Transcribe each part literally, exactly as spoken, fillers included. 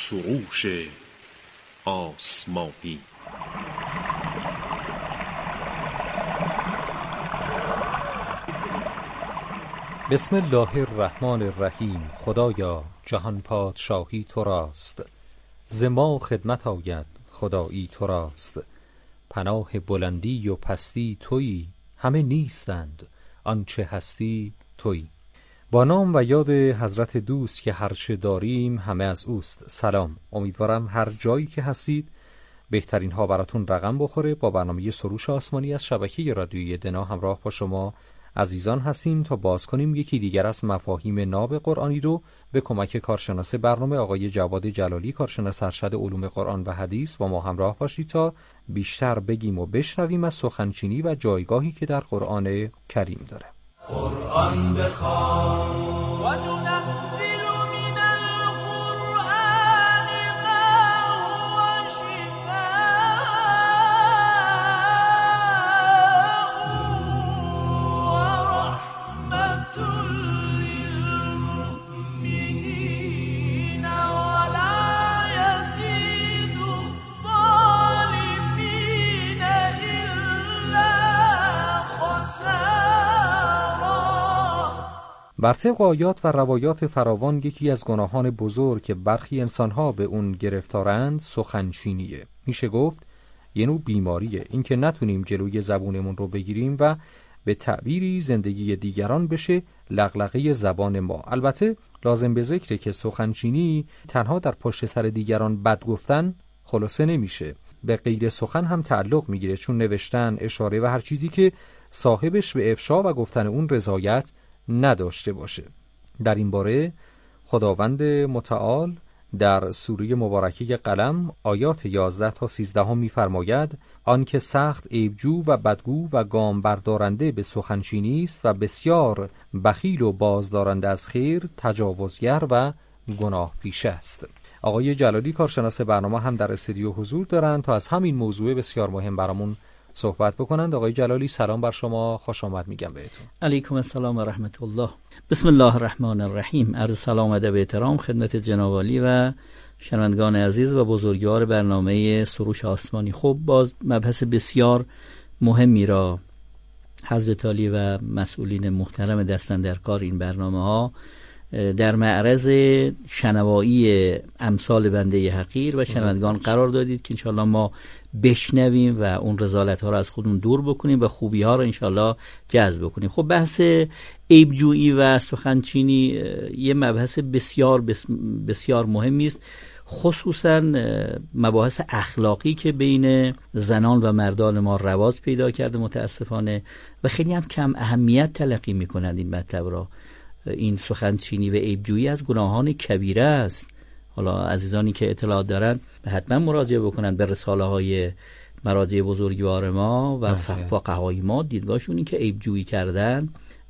سروش آسمانی. بسم الله الرحمن الرحیم. خدایا جهان پادشاهی تو راست، ز ما خدمت آید خدایی تو راست. پناه بلندی و پستی تویی، همه نیستند آنچه هستی تویی. با نام و یاد حضرت دوست که هرچه داریم همه از اوست. سلام، امیدوارم هر جایی که هستید بهترین ها براتون رقم بخوره. با برنامه سروش آسمانی از شبکه رادیویی دنا همراه با شما عزیزان هستیم تا باز کنیم یکی دیگر از مفاهیم ناب قرآنی رو به کمک کارشناس برنامه آقای جواد جلالی، کارشناس ارشد علوم قرآن و حدیث، با ما همراه باشید تا بیشتر بگیم و بشنویم از سخنچینی و جایگاهی که در قرآن کریم داره. قرآن بخوان و ننزل من القرآن ما هو شفاء و رحمة للمؤمنین ولا یزید الظالمین الا خسارا. بر طبق آیات و روایات فراوان یکی از گناهان بزرگ که برخی انسانها به اون گرفتارند سخنچینیه. میشه گفت یه نوع بیماریه، این که نتونیم جلوی زبونمون رو بگیریم و به تعبیری زندگی دیگران بشه لغلقه زبان ما. البته لازم به ذکره که سخنچینی تنها در پشت سر دیگران بد گفتن خلاصه نمیشه، به غیر سخن هم تعلق میگیره، چون نوشتن، اشاره و هر چیزی که صاحبش به افشا و گفتن اون رضایت نداشته باشه. در این باره خداوند متعال در سوره مبارکه قلم آیات یازده تا سیزده می‌فرماید آن که سخت عیبجو و بدگو و گام بردارنده به سخنچینی است و بسیار بخیل و بازدارنده از خیر، تجاوزگر و گناه پیشه است. آقای جلالی کارشناس برنامه هم در استودیو حضور دارند تا از همین موضوع بسیار مهم برامون صحبت بکنند. آقای جلالی سلام بر شما، خوش آمد میگم بهتون. علیکم السلام و رحمت الله. بسم الله الرحمن الرحیم. عرض سلام و ادب احترام خدمت جناب عالی و شنوندگان عزیز و بزرگوار برنامه سروش آسمانی. خب باز مبحث بسیار مهمی را حضرت عالی و مسئولین محترم دستن در کار این برنامه ها در معرض شنوایی امثال بنده حقیر و شنوندگان قرار دادید که انشاءالله ما بشنویم و اون رذالت ها رو از خودمون دور بکنیم و خوبی ها رو انشاءالله جذب بکنیم. خب بحث عیبجویی و سخنچینی یه مبحث بسیار بسیار مهمی است، خصوصا مباحث اخلاقی که بین زنان و مردان ما رواج پیدا کرده متاسفانه و خیلی هم کم اهمیت تلقی میکنند این مطلب را. این سخنچینی و عیبجویی از گناهان کبیره است. حالا عزیزانی که اطلاعات دارن حتما مراجعه بکنن به رساله های مراجع بزرگوار ما و فقهای ما. دیدگاهشون این که عیبجویی کردن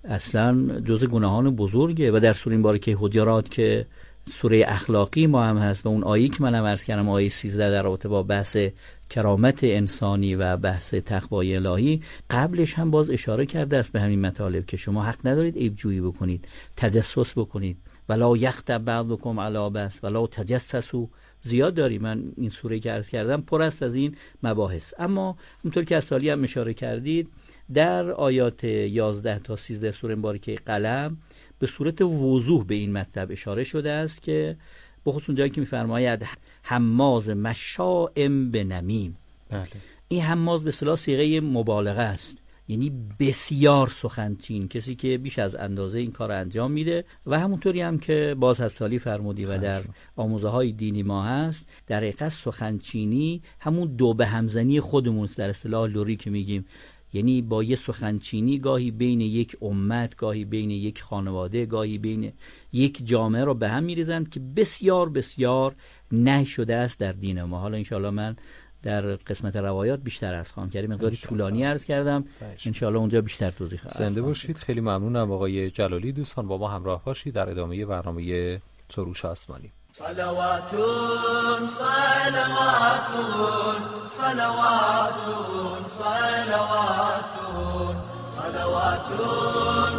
اصلا جز گناهان بزرگه و در سوره مبارکه حجرات که سوره اخلاقی ما هم هست و اون آیه که منم عرض کردم آیه سیزده در رابطه با بحث کرامت انسانی و بحث تقوای الهی، قبلش هم باز اشاره کرده است به همین مطالب که شما حق ندارید عیبجویی بکنید، تجسس بکنید، ولا یغتب بعضکم علی بعض ولا تجسسوا. زیاد داری، من این سوره که عرض کردم پر است از این مباحث. اما همونطور که از سالی هم اشاره کردید در آیات یازده تا سیزده سوره مبارکه قلم به صورت وضوح به این مطلب اشاره شده است که بخصوص اونجایی که می‌فرماید حماز مشاء بنمیم. بله. این حماز به اصطلاح صیغه مبالغه است، یعنی بسیار سخنچین، کسی که بیش از اندازه این کار انجام میده. و همونطوری هم که باز از سالی فرمودی و در آموزه های دینی ما هست، در حقیقت سخنچینی همون دو به همزنی خودمون است، در اصطلاح لوری که میگیم، یعنی با یه سخنچینی گاهی بین یک امت، گاهی بین یک خانواده، گاهی بین یک جامعه رو به هم میریزند که بسیار بسیار نهی شده است در دین ما. حالا انشاءالله من در قسمت روایات بیشتر عرض خواهم کردم، مقداری طولانی عرض کردم، انشاءالله اونجا بیشتر توضیح خواهم داد. زنده باشید. خیلی ممنونم آقای جلالی. دوستان با ما همراه باشید در ادامه برنامه سروش آسمانی. صلواتون صلواتون صلواتون صلواتون صلواتون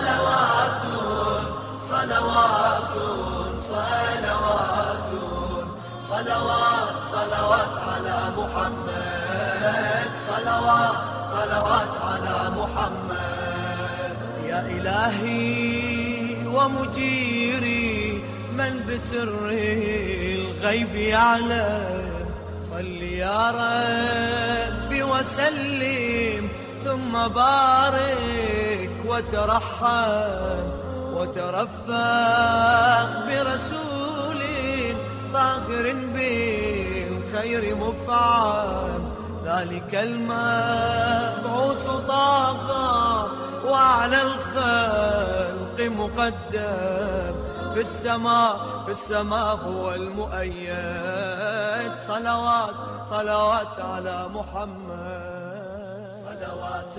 صلواتون صلواتون صلواتون إلهي ومجيري من بسر الغيب يعلم صل يا ربي وسلم ثم بارك وترحم وترفق برسول طاهر بالخير مفعم ذلك المبعوث طاقة وعلى الخلق مقدم في السماء في السماء هو المؤيد صلوات صلوات على محمد صلوات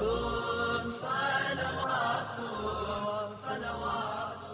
صلوات صلوات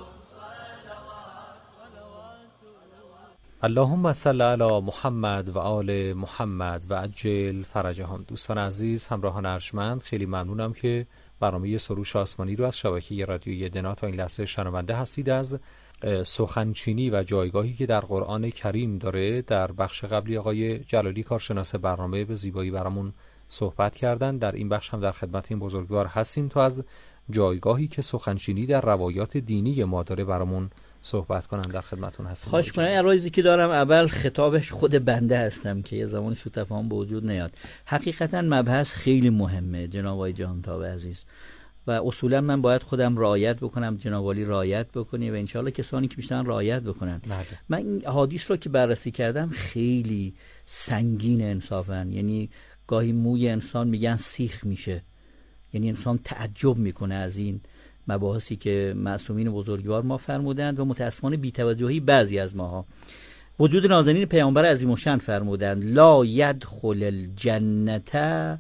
اللهم صل علی محمد و آل محمد و عجل فرجهم. دوستان عزیز، همراهان ارجمند، خیلی ممنونم که برنامه سروش آسمانی رو از شبکه رادیویی دنا تا این لحظه شنونده هستید. از سخنچینی و جایگاهی که در قرآن کریم داره در بخش قبلی آقای جلالی کارشناس برنامه به زیبایی برامون صحبت کردن. در این بخش هم در خدمت این بزرگوار هستیم تا از جایگاهی که سخنچینی در روایات دینی ما داره برامون صحبت کنن. در خدمتون هستم. خواهش کنم. عرایزی که دارم اول خطابش خود بنده هستم که یه زمانی سوء تفاهم به وجود نیاد. حقیقتا مبحث خیلی مهمه جناب آقای جهانتاب عزیز و اصولا من باید خودم رعایت بکنم، جناب عالی رعایت بکنی و انشالله کسانی که بیشتر رعایت بکنن. بله. من این احادیث رو که بررسی کردم خیلی سنگین انصافا، یعنی گاهی موی انسان میگن سیخ میشه، یعنی انسان تعجب میکنه از این مباحثی که معصومین بزرگوار ما فرمودند و متاسفانه بی‌توجهی بعضی از ماها. وجود نازنین پیامبر عظیم الشأن فرمودند لا یدخل الجنت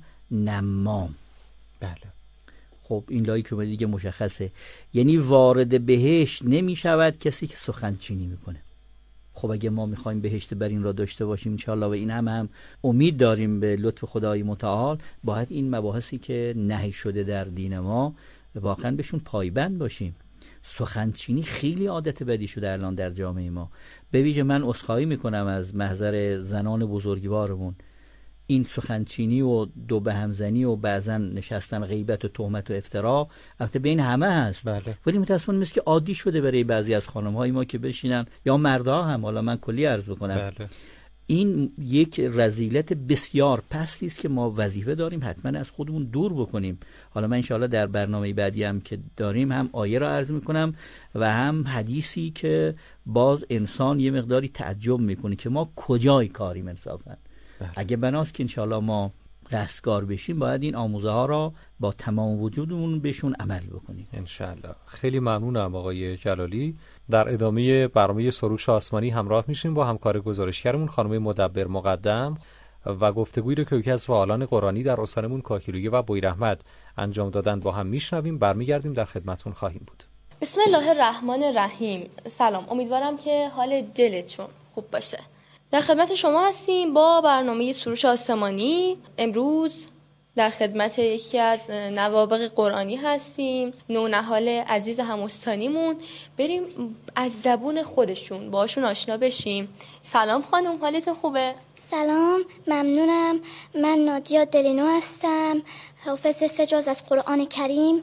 نمام. بله. خب این لایی که دیگه مشخصه، یعنی وارد بهشت نمی شود کسی که سخنچینی میکنه. خب اگه ما میخوایم بهشت بر این را داشته باشیم انشاءالله و این هم هم امید داریم به لطف خدای متعال، باید این مباحثی که نهی شده در دین ما واقعا بهشون پایبند باشیم. سخنچینی خیلی عادت بدی شده الان در جامعه ما. به ویژه من عذرخواهی میکنم از محضر زنان بزرگوارمون، این سخنچینی و دو به همزنی و بعضا نشستن غیبت و تهمت و افترا البته بین همه هست. بله. ولی متاسفانه مثل که عادی شده برای بعضی از خانم‌های ما که بشینن یا مردها هم، حالا من کلی عرض بکنم. بله. این یک رذیلت بسیار پستی است که ما وظیفه داریم حتما از خودمون دور بکنیم. حالا من انشاءالله در برنامه بعدی هم که داریم هم آیه را عرض میکنم و هم حدیثی که باز انسان یه مقداری تعجب میکنه که ما کجای کاریم انصافا. بله. اگه بناست که انشاءالله ما رستگار بشیم باید این آموزه ها را با تمام وجودمون بهشون عمل بکنیم انشاءالله. خیلی ممنونم آقای جلالی. در ادامه برنامه سروش آسمانی همراه میشیم با همکار گزارشگرمون خانم مدبر مقدم و گفتگویی رو که یکی از فعالان قرآنی در استانمون کاکیلویه و بویراحمد انجام دادن با هم میشنویم. برمیگردیم در خدمتون خواهیم بود. بسم الله الرحمن الرحیم. سلام، امیدوارم که حال دلتون خوب باشه. در خدمت شما هستیم با برنامه سروش آسمانی. امروز در خدمت یکی از نوابغ قرآنی هستیم، نونهال عزیز همستانیمون. بریم از زبون خودشون باشون آشنا بشیم. سلام خانم، حالتون خوبه؟ سلام، ممنونم. من نادیا دلینو هستم، حافظ سه جز از قرآن کریم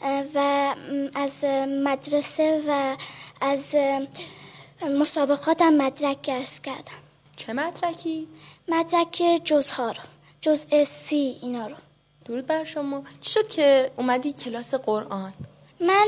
و از مدرسه و از مسابقاتم مدرک کسب کردم. چه مدرکی؟ مدرک جزها رو، جزء سی اینا رو. درود بر شما. چی شد که اومدی کلاس قرآن؟ من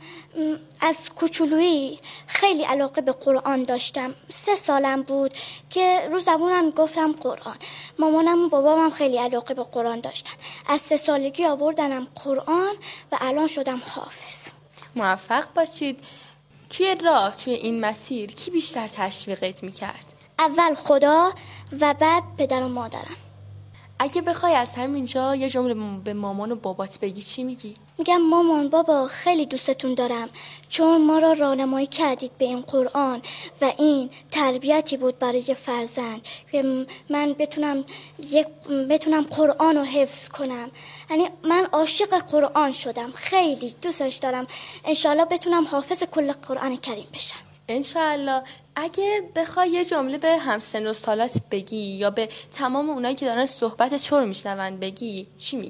از کوچولویی خیلی علاقه به قرآن داشتم. سه سالم بود که رو زبونم گفتم قرآن. مامانم و بابام خیلی علاقه به قرآن داشتن. از سه سالگی آوردنم قرآن و الان شدم حافظ. موفق باشید. توی راه، توی این مسیر کی بیشتر تشویقت میکرد؟ اول خدا و بعد پدر و مادرم. اگه بخوای از همینجا یه جمله به مامان و بابات بگی چی میگی؟ میگم مامان بابا خیلی دوستتون دارم، چون ما را راهنمایی کردید به این قرآن و این تربیتی بود برای فرزند که من بتونم یک بتونم قرآن رو حفظ کنم. یعنی من عاشق قرآن شدم، خیلی دوستش دارم. انشالله بتونم حافظ کل قرآن کریم بشم انشالله. اگه بخوای یه جمله به همسن و سالات بگی یا به تمام اونایی که دارن صحبت تو رو میشنون بگی چی میگی؟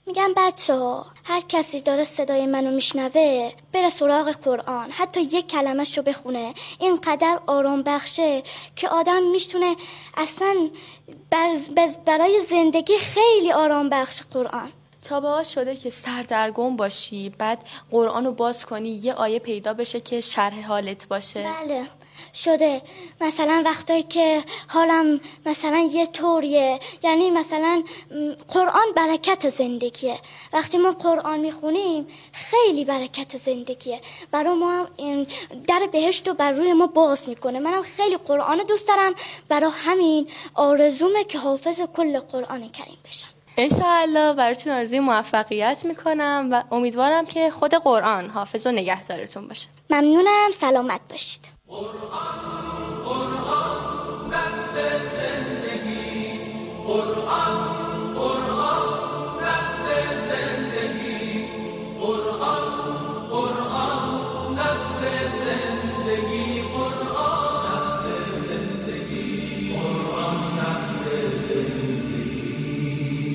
میگم بچه ها هر کسی داره صدای منو میشنوه بره سراغ قرآن، حتی یک کلمه‌شو بخونه، اینقدر آرام بخشه که آدم میتونه اصلا برای زندگی خیلی آرام بخش قرآن. تا باهات شده که سردرگم باشی بعد قرآن رو باز کنی یه آیه پیدا بشه که شرح حالت باشه؟ بله شده. مثلا وقتایی که حالم مثلا یه طوریه، یعنی مثلا قرآن برکت زندگیه، وقتی ما قرآن میخونیم خیلی برکت زندگیه برای ما، این در بهشت رو بر روی ما باز میکنه. منم خیلی قرآن دوست دارم، برای همین آرزومه که حافظ کل قرآن کریم بشم. انشاءالله براتون آرزوی موفقیت میکنم و امیدوارم که خود قرآن حافظ و نگهدارتون باشه. ممنونم، سلامت باشید. قرآن قرآن نفس زندگی، قرآن قرآن نفس زندگی، قرآن قرآن نفس زندگی، قرآن نفس زندگی، قرآن نفس زندگی.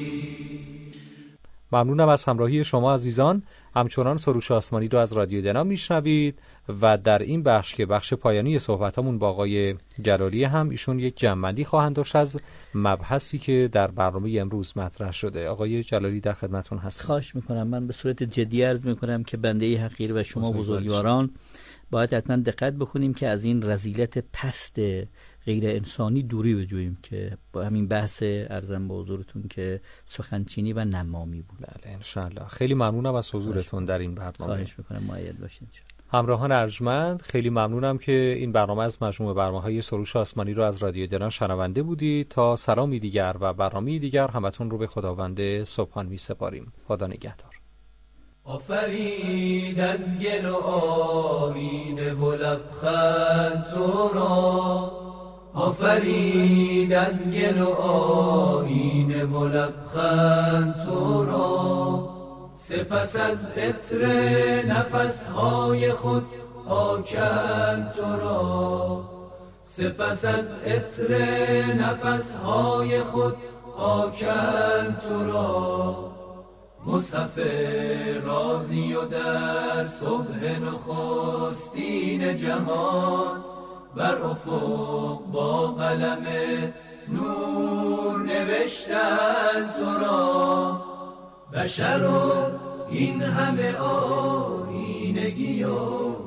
ممنونم از همراهی شما عزیزان. همچنان سروش آسمانی رو از رادیو دنا میشنوید و در این بخش که بخش پایانی صحبتامون با آقای جلالی هم ایشون یک جمع‌بندی خواهند داشت از مبحثی که در برنامه امروز مطرح شده. آقای جلالی در خدمتتون هستم. خواهش میکنم. من به صورت جدی عرض میکنم که بنده حقیر و شما بزرگواران باید حتما دقت بکنیم که از این رذیلت پست غیر انسانی دوری بجوییم که با همین بحث ارزم به حضورتون که سخنچینی و نمامی بود. بله انشالله. خیلی ممنونم از حضورتون در این برنامه. خواهش میکنم مؤید باشین. همراهان ارجمند، خیلی ممنونم که این برنامه از مجموعه برنامه‌های سروش آسمانی رو از رادیو دنا شنونده بودید. تا سلامی دیگر و برنامه‌ای دیگر همتون رو به خداوند سبحان می‌سپاریم. خدا نگهدار. آفرید از گل و آینه و لبخند تو را، آفرید از گل و آینه و لبخند تو را، سپس از عطر نفسهای خود آکند تو را، سپس از عطر نفسهای خود آکند تو را. مصحف رازی و در صبح نخستین جهان، بر افق با قلم نور نوشتند تو را. بشر و این همه آیینگی و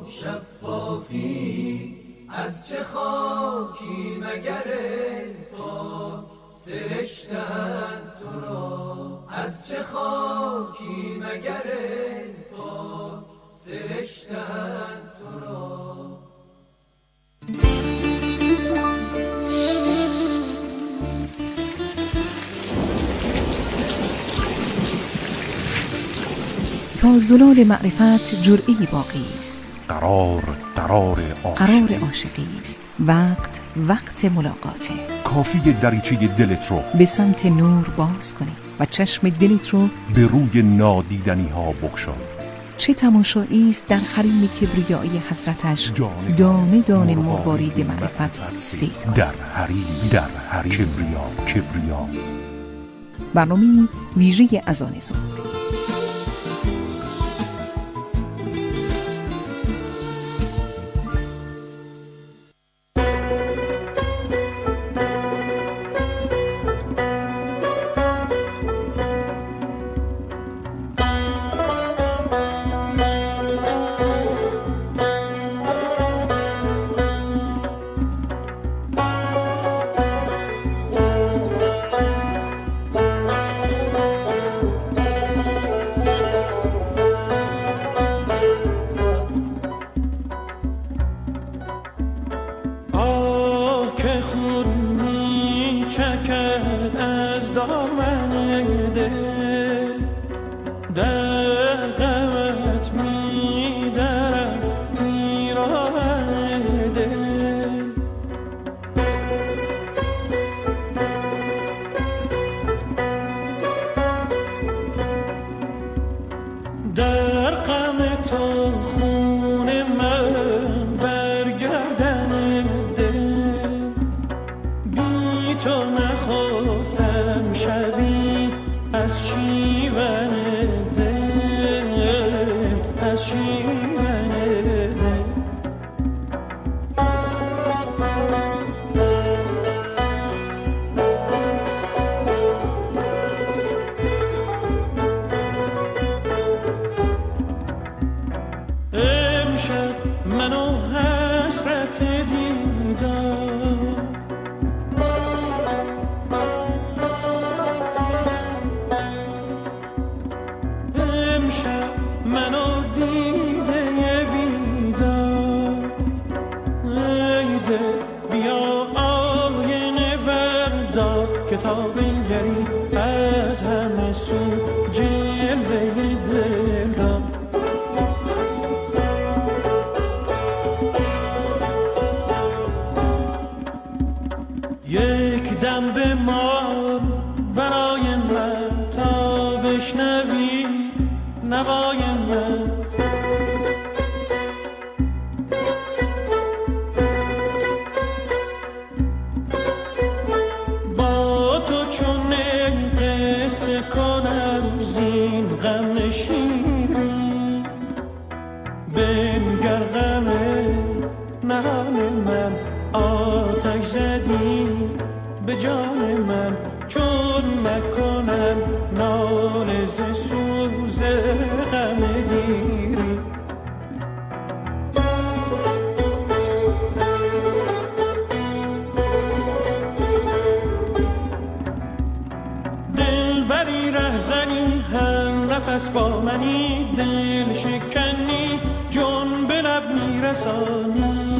شفافی، از چه خاکی مگر پاک سرشتند تو را، از چه خاکی مگر پاک سرشتند تو را. تا زلال معرفت جرعه‌ای باقی است. قرار قرار عاشقی قرار عاشقی است. وقت وقت ملاقاته. کافی دریچه دلت رو به سمت نور باز کنی و چشم دلت رو به روی نادیدنی ها بگشای. چه تماشایی است در حریم کبریایی حضرتش دانه دانه مروارید معرفت سید کن. در حریم در حریم کبریا کبریا. برنامه ویژه اذان ظهر. تو نخفتم شبی از شیوه شیرینه نفس با منی دل شکنی جون به لب میرسانی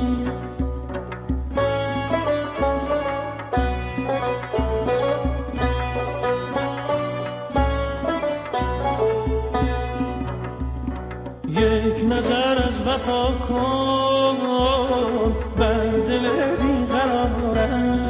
یک نظر از وفا کن بر دل بیقرارم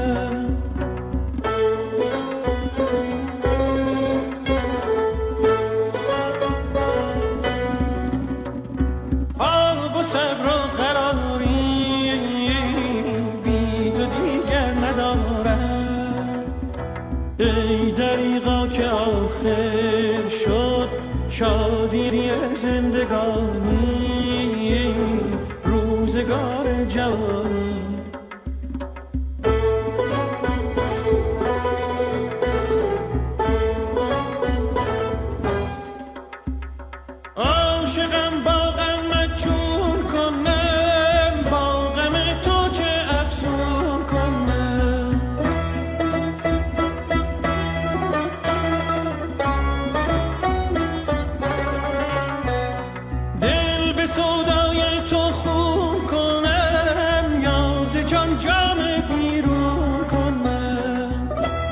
ای دریغا که آخر شد شادی زندگانی روزگار جوانی عاشقم با غمت چون کنم با غم تو چه افسون کنم دل به سودای تو خون کنم یا ز جان جام بیرون کنم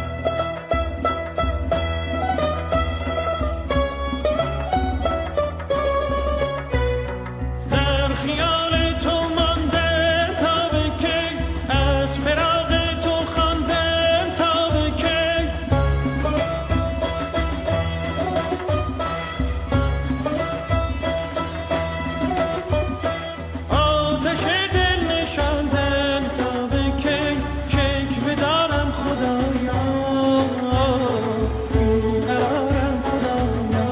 در خیال تو ماندم تا به کی از فراق تو خواندم تا به کی آتش دل نشاندم تا به کی شکوه دارم خدایا بیقرارم خدایا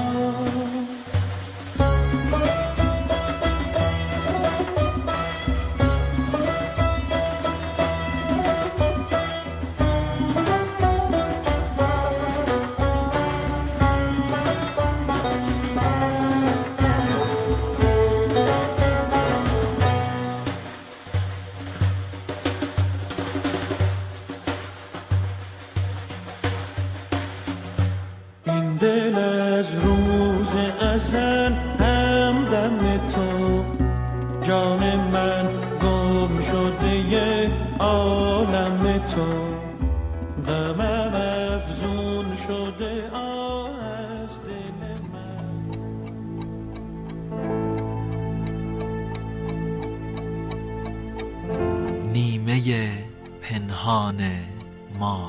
این دل از روز ازل همدم تو جان من گم شده عالم تو غمم افزون شده آه از دل من نیمه پنهان ما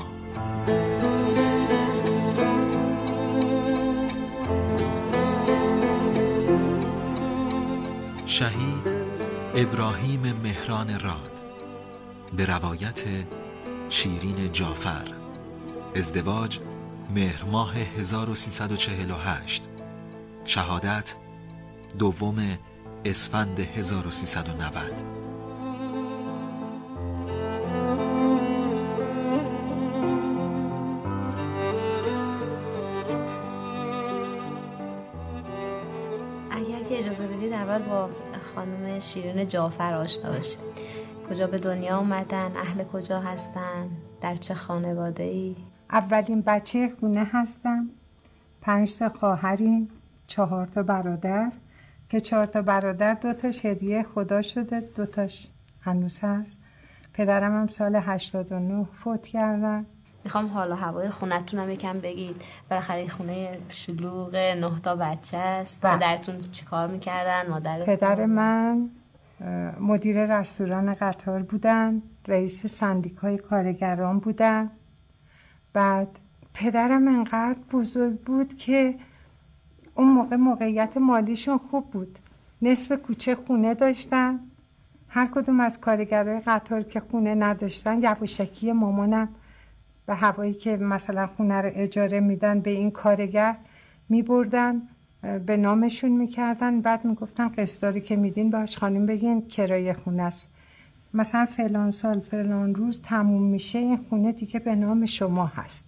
شهید ابراهیم مهران راد به روایت شیرین جعفر. ازدواج مهر ماه هزار و سیصد و چهل و هشت. شهادت دوم اسفند هزار و سیصد و نود. اگر که اجازه بدید اول با خانم شیرین جعفر آشنا بشیم. کجا به دنیا اومدن؟ اهل کجا هستن؟ در چه خانواده‌ای؟ اولین بچه خونه هستم. پنج تا خواهریم، چهار تا برادر که چهار تا برادر دو تاش هدیه خدا شده، دو تاش هنوز هست. پدرم هم سال هشتاد و نه فوت کردن. میخوام حالا هوای خونتون هم یکم بگید. بالاخره خونه شلوغ، نه تا بچه است. پدرتون چی کار میکردن؟ مادر پدر من مدیر رستوران قطار بودن، رئیس سندیکای کارگران بودن. بعد پدرم انقدر بزرگ بود که اون موقع موقعیت مالیشون خوب بود. نصف کوچه خونه داشتن. هر کدوم از کارگرای قطار که خونه نداشتن یواشکی مامانم به هوایی که مثلا خونه رو اجاره میدن به این کارگر میبردن، به نامشون میکردن. بعد میگفتن قسطاری که میدین باش خانم بگین کرایه خونه است، مثلا فلان سال فلان روز تموم میشه این خونه دیگه به نام شما هست.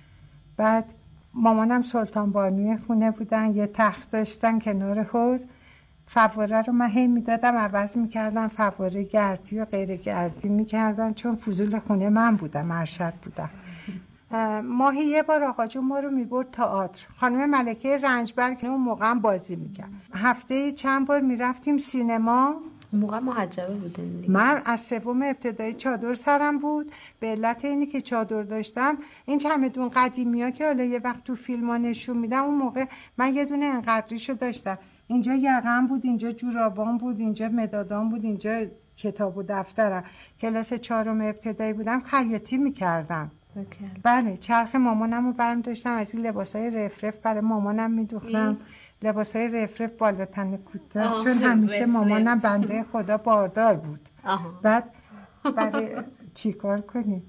بعد مامانم سلطان بانوی خونه بودن، یه تخت داشتن کنار حوض. فواره رو من هی میدادم عوض میکردم، فواره گردی و غیر گردی میکردن، چون فضول خونه من بودم، ارشد بودم. ماهی یه بار آقا جون ما رو میبرد تئاتر. خانم ملکه رنجبر اون موقع هم بازی میکرد. هفته چند بار میرفتیم سینما. اون موقع محجبه بودیم. من از سوم ابتدایی چادر سرم بود. به علت اینی که چادر داشتم، این چمدون قدیمی ها که حالا یه وقت تو فیلم ها نشون میدم، اون موقع من یه دونه انقدریشو داشتم. اینجا یقم بود، اینجا جورابان بود، اینجا مدادان بود، اینجا کتاب و دفترم. کلاس چهارم ابتدایی بودم، خیاطی میکردم. بله، چرخ مامانم رو برم داشتم، از این لباسای رفرف برای مامانم میدوختم. لباسای رفرف بالا تن کوتاه، چون همیشه رفرف. مامانم بنده خدا باردار بود. آه. بعد برای چی کار کنیم؟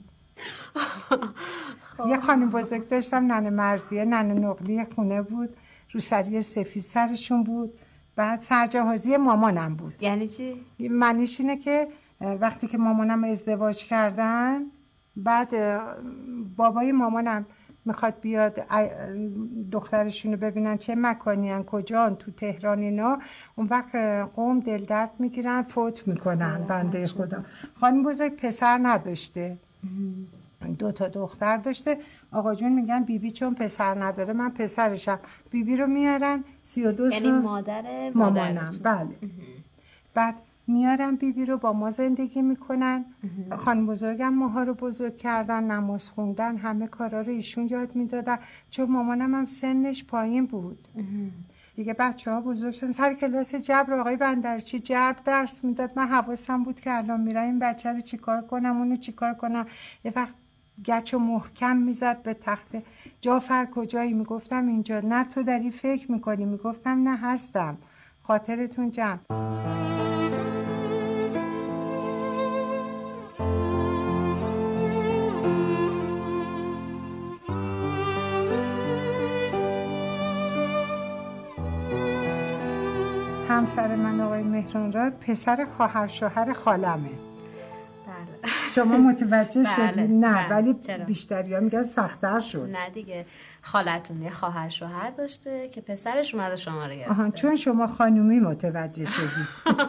یه خانم بزرگ داشتم، ننه مرزیه، ننه نقلی خونه بود، روسری سفید سرشون بود. بعد سرجهازی مامانم بود. یعنی چی؟ معنیش اینه که وقتی که مامانم ازدواج کردن، بعد بابای مامانم میخواد بیاد دخترشونو ببینن چه مکانی ان، کجان، تو تهران اینا، اون وقت قوم دل درد میگیرن، فوت میکنن. بنده خدا خانم بزرگ پسر نداشته، دو تا دختر داشته. آقا جون میگن بیبی بی چون پسر نداره من پسرشم. بیبی بی رو میارن سی و دو سال. یعنی مادر مامانم. بله. بعد میارن بیبی رو با ما زندگی میکنن. خانم بزرگم ماها رو بزرگ کردن، نماز خوندن، همه کارا رو ایشون یاد میدادن، چون مامانم هم سنش پایین بود. دیگه بچه ها بزرگ شدن. سر کلاس جبر آقای بندرچی جبر درس میداد. من حواسم بود که الان میرم این بچه رو چیکار کنم، اونو چیکار کنم. یه وقت گچ و محکم میزد به تخت. جعفر کجایی؟ میگفتم اینجا. نه تو داری فکر میکنی؟ میگفتم نه هستم. خاطرتون جمع. همسر من آقای مهرانراد پسر خواهر شوهر خالمه. بله. شما متوجه شدید؟ بله. نه بله. ولی چرا؟ بیشتری ها میگن سخت‌تر شد. نه دیگه، خالتون یه خواهر شوهر داشته که پسرش اومده شما رو گرفته. آها، چون شما خانومی متوجه شدید.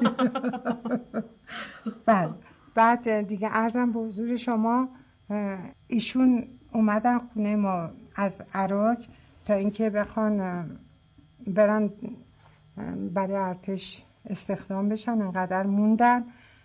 بله. بعد دیگه عرضم به حضور شما، ایشون اومدن خونه ما از عراق تا اینکه بخوان برن برای ارتش استخدام بشن. انقدر موندن.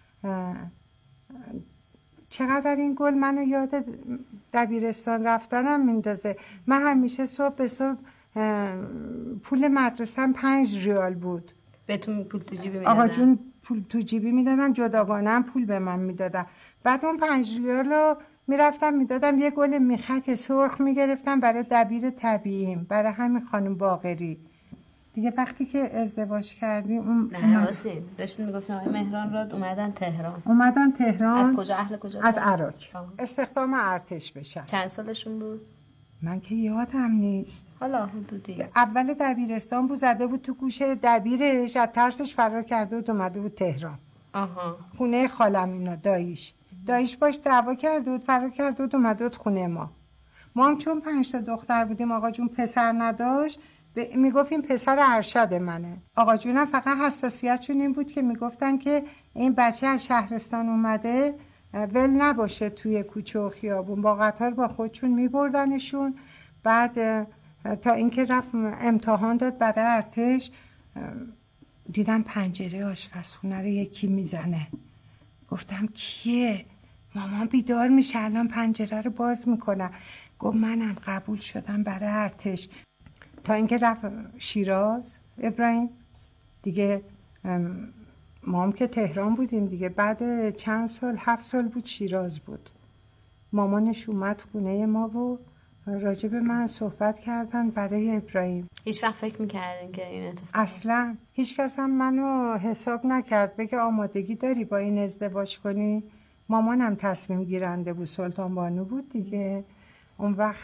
چقدر این گل منو یاد دبیرستان رفتنم میندازه. من همیشه صبح به صبح پول مدرسم پنج ریال بود. بهتون پول تو جیبی میدادن؟ آقا جون پول تو جیبی میدادن، جداگانه هم پول به من میدادن. بعد اون پنج ریال رو میرفتم میدادم یه گل میخک سرخ میگرفتم برای دبیر طبیعیم، برای همین خانم باقری. دیگه وقتی که ازدواج کردیم اون نه راستی داشتین میگفتین آقای مهرانراد اومدن تهران. اومدن تهران. از کجا؟ اهل کجا؟ از عراق. استخدام ارتش بشن. چند سالشون بود؟ من که یادم نیست. حالا حدودی اول دبیرستان بود، زده بود تو گوش دبیرش، از ترسش فرار کرده بود اومده بود تهران. آها. خونه خالم اینا، داییش داییش باش دعوا کرده بود، فرار کرده بود اومده بود خونه ما. ما هم چون پنج تا دختر بودیم، آقا جون پسر نداشت، ب... میگفتیم پسر ارشد منه. آقا جونم فقط حساسیتشون این بود که میگفتن که این بچه از شهرستان اومده ول نباشه توی کوچه و خیابون، با قطار با خودشون میبردنشون. بعد تا اینکه رفت امتحان داد برای ارتش، دیدم پنجره آشپزخونه رو یکی میزنه. گفتم کیه؟ مامان بیدار میشه الان پنجره رو باز میکنه. گفت منم قبول شدم برای ارتش. تا اینکه رفت شیراز ابراهیم دیگه، ما هم که تهران بودیم دیگه. بعد چند سال، هفت سال بود شیراز بود. مامانش اومد خونه ما و راجع به من صحبت کردن برای ابراهیم. هیچ وقت فکر میکردین که این اتفاق؟ اصلا هیچ کس هم منو حساب نکرد بگه آمادگی داری با این ازدواج کنی. مامانم تصمیم گیرنده بود، سلطان بانو بود دیگه اون وقت.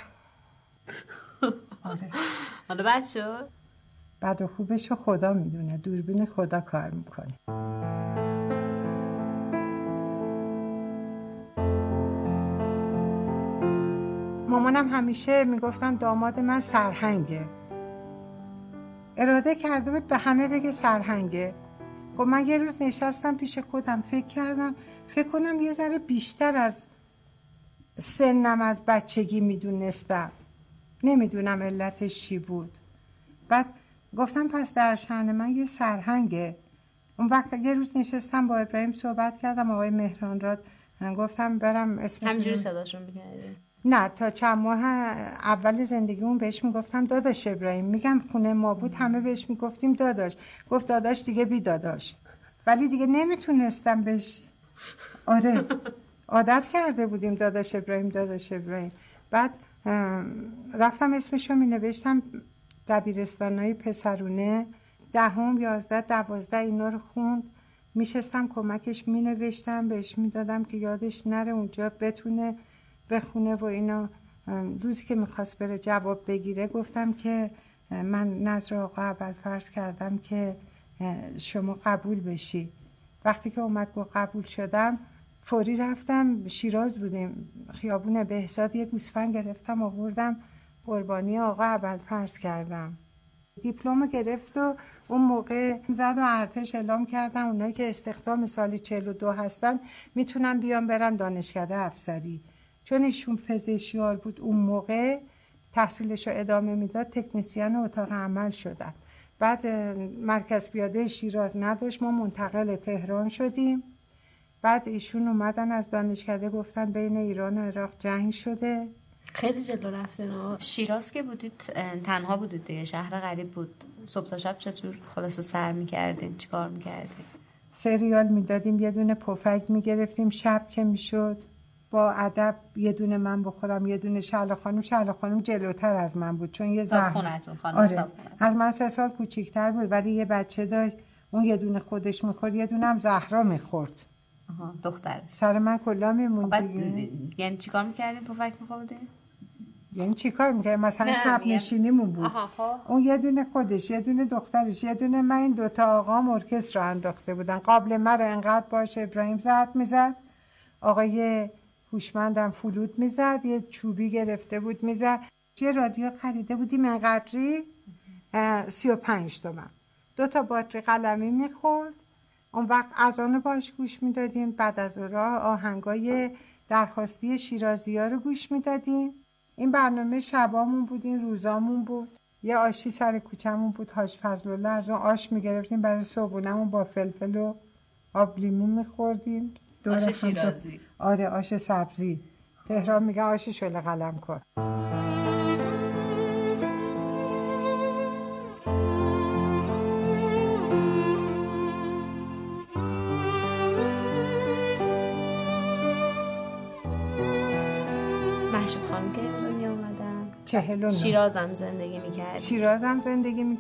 آره. حالا بد شد؟ بد و خوبشو خدا میدونه، دوربین خدا کار میکنه. مامانم همیشه میگفتن داماد من سرهنگه، اراده کرده بود به همه بگه سرهنگه. خب من یه روز نشستم پیش خودم فکر کردم، فکر کنم یه ذره بیشتر از سنم از بچگی میدونستم، نمیدونم علتش چی بود. بعد گفتم پس در شأن من یه سرهنگه. اون وقت یه روز نشستم با ابراهیم صحبت کردم، آقای مهرانراد، گفتم برم اسم همینجوری صداشون می‌کردی؟ نه، تا چند ماه اول زندگیمون بهش میگفتم داداش ابراهیم. میگم خونه ما بود همه بهش میگفتیم داداش. گفت داداش دیگه بی داداش، ولی دیگه نمیتونستم بهش. آره عادت کرده بودیم داداش ابراهیم داداش ابراهیم. بعد رفتم اسمشو می نوشتم دبیرستانای پسرونه، دهم یازده دوازده اینا رو خوند. میشستم کمکش می نوشتم، بهش میدادم که یادش نره اونجا بتونه بخونه و اینا. روزی که میخواست بره جواب بگیره گفتم که من نظر آقا اول فرض کردم که شما قبول بشی. وقتی که اومد گفت قبول شدم، فوری رفتم شیراز بودیم، خیابون بهزاد، یه گوسفند گرفتم آوردم قربانی آقا اول فرض کردم. دیپلم گرفت و اون موقع زد و ارتش اعلام کردم اونایی که استخدام سال چهل و دو هستن میتونن بیان برن دانشکده افسری. چون ایشون پزشکیار بود اون موقع، تحصیلش رو ادامه میداد، تکنسین اتاق عمل شدن. بعد مرکز پیاده شیراز نداشت، ما منتقل تهران شدیم. بعد ایشون اومدن از دانشکده گفتن بین ایران و عراق جنگ شده. خیلی جلو رفتن. شیراز که بودید تنها بودید دیگه، شهر غریب بود. صبح تا شب چطور خلاصه سر میکردین؟ چی کار میکردین؟ سریال میدادیم، یه دونه پفک میگرفتیم، شب که میشد با ادب یه دونه من بخورم، یه دونه شعله خانم. شعله خانم جلوتر از من بود چون یه زهر آره. از من سه سال کوچیک‌تر بود، ولی یه بچه داشت اون یه دونه خودش میخورد، یه دونه هم زهرا میخورد. آها دخترش. سر من کلا میموند دیگه. یعنی چیکار میکردین پفک میخوردین؟ یعنی چیکار میکردین؟ مثلا شب نشینیمون بود. آها. اون یه دونه خودش، یه دونه دخترش، یه دونه من. این دوتا آقام ارکستر رو انداخته بودن. قابل مرا انقدر باشه ابراهیم ضرب میزد، آقای هوشمندم فلوت میزد، یه چوبی گرفته بود میزد. یه رادیو خریده بودیم انقدری، سی و پنج تومن، دو تا باتری قلمی میخورد. اون وقت اذان باش گوش میدادیم، بعد از اون آهنگای درخواستی شیرازی ها رو گوش میدادیم. این برنامه شبامون بود، این روزامون بود. یه آشی سر کوچمون بود، حاج فضلالله، از اون آش میگرفتیم برای صبحونمون، با فلفل و آب لیمون میخوردیم. آش شیرازی. آره آش سبزی، تهران میگه آش شله قلم کن. محشید خانم که دنیا اومدن چهل و نه. شیرازم زندگی میکرد. شیرازم زندگی میکرد.